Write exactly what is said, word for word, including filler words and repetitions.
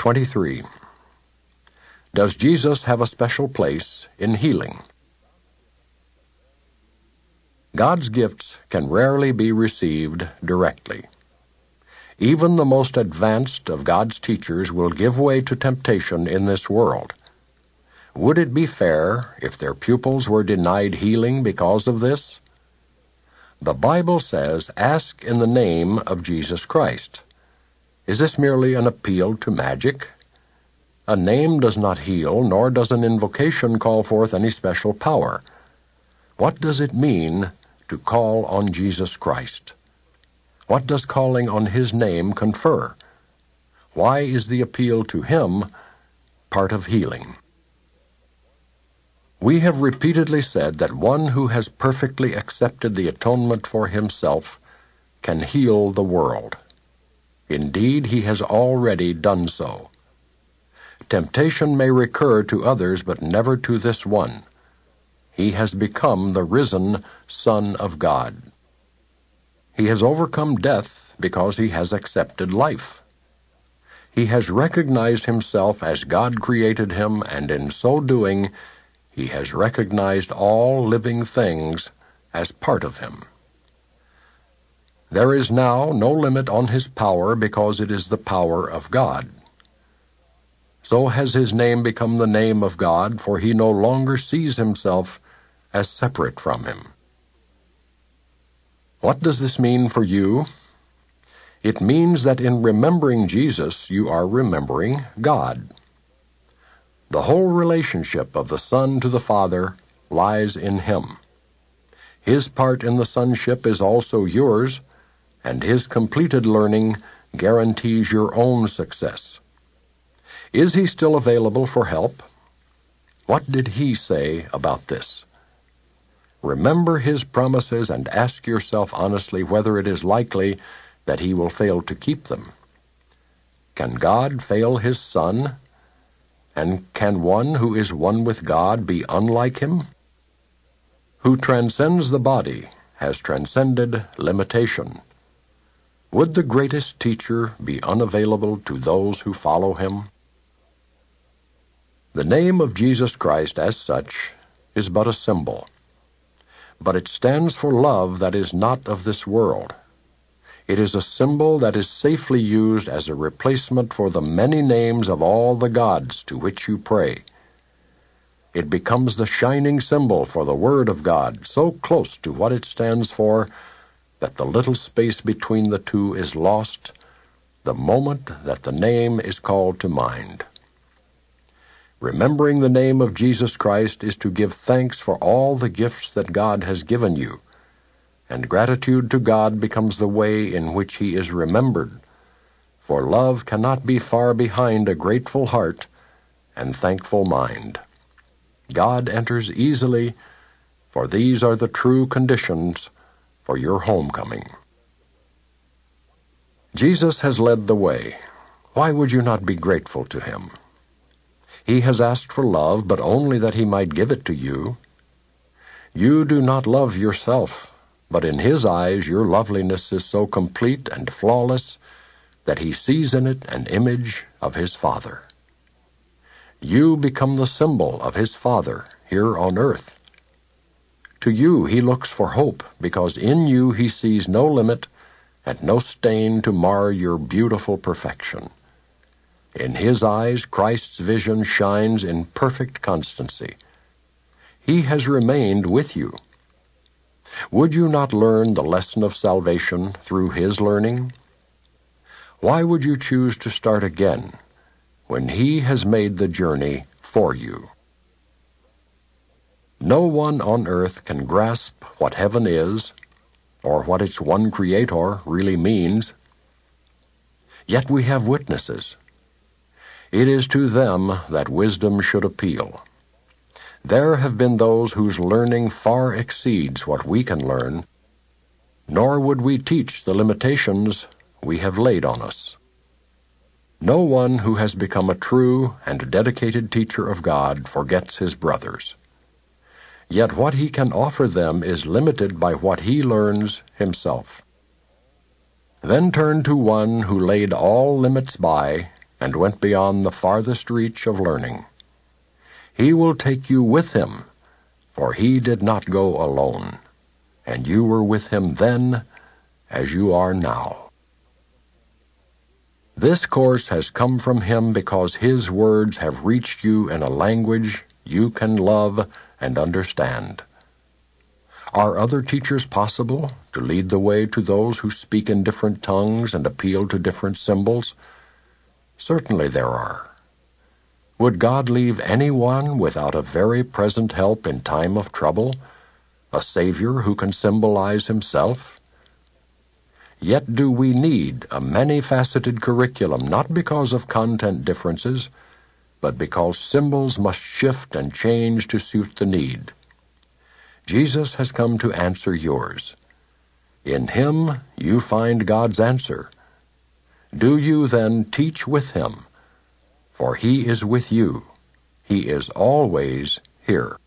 twenty-three. Does Jesus have a special place in healing? God's gifts can rarely be received directly. Even the most advanced of God's teachers will give way to temptation in this world. Would it be fair if their pupils were denied healing because of this? The Bible says, "Ask in the name of Jesus Christ." Is this merely an appeal to magic? A name does not heal, nor does an invocation call forth any special power. What does it mean to call on Jesus Christ? What does calling on His name confer? Why is the appeal to Him part of healing? We have repeatedly said that one who has perfectly accepted the atonement for himself can heal the world. Indeed, he has already done so. Temptation may recur to others, but never to this one. He has become the risen Son of God. He has overcome death because he has accepted life. He has recognized himself as God created him, and in so doing, he has recognized all living things as part of him. There is now no limit on his power because it is the power of God. So has his name become the name of God, for he no longer sees himself as separate from him. What does this mean for you? It means that in remembering Jesus, you are remembering God. The whole relationship of the Son to the Father lies in Him. His part in the sonship is also yours, and His completed learning guarantees your own success. Is He still available for help? What did He say about this? Remember His promises and ask yourself honestly whether it is likely that He will fail to keep them. Can God fail His Son? And can one who is one with God be unlike Him? Who transcends the body has transcended limitation. Would the greatest teacher be unavailable to those who follow Him? The name of Jesus Christ as such is but a symbol, but it stands for love that is not of this world. It is a symbol that is safely used as a replacement for the many names of all the gods to which you pray. It becomes the shining symbol for the Word of God, so close to what it stands for that the little space between the two is lost the moment that the name is called to mind. Remembering the name of Jesus Christ is to give thanks for all the gifts that God has given you, and gratitude to God becomes the way in which He is remembered, for love cannot be far behind a grateful heart and thankful mind. God enters easily, for these are the true conditions for your homecoming. Jesus has led the way. Why would you not be grateful to Him? He has asked for love, but only that He might give it to you. You do not love yourself, but in His eyes your loveliness is so complete and flawless that He sees in it an image of His Father. You become the symbol of His Father here on earth. To you He looks for hope, because in you He sees no limit and no stain to mar your beautiful perfection. In His eyes Christ's vision shines in perfect constancy. He has remained with you. Would you not learn the lesson of salvation through His learning? Why would you choose to start again when He has made the journey for you? No one on earth can grasp what heaven is, or what its one Creator really means. Yet we have witnesses. It is to them that wisdom should appeal. There have been those whose learning far exceeds what we can learn, nor would we teach the limitations we have laid on us. No one who has become a true and dedicated teacher of God forgets his brothers. Yet what he can offer them is limited by what he learns himself. Then turn to one who laid all limits by and went beyond the farthest reach of learning. He will take you with him, for he did not go alone, and you were with him then as you are now. This course has come from him because his words have reached you in a language you can love and understand. Are other teachers possible to lead the way to those who speak in different tongues and appeal to different symbols? Certainly there are. Would God leave anyone without a very present help in time of trouble, a Savior who can symbolize himself? Yet do we need a many-faceted curriculum, not because of content differences, but because symbols must shift and change to suit the need. Jesus has come to answer yours. In him you find God's answer. Do you then teach with him? For he is with you. He is always here.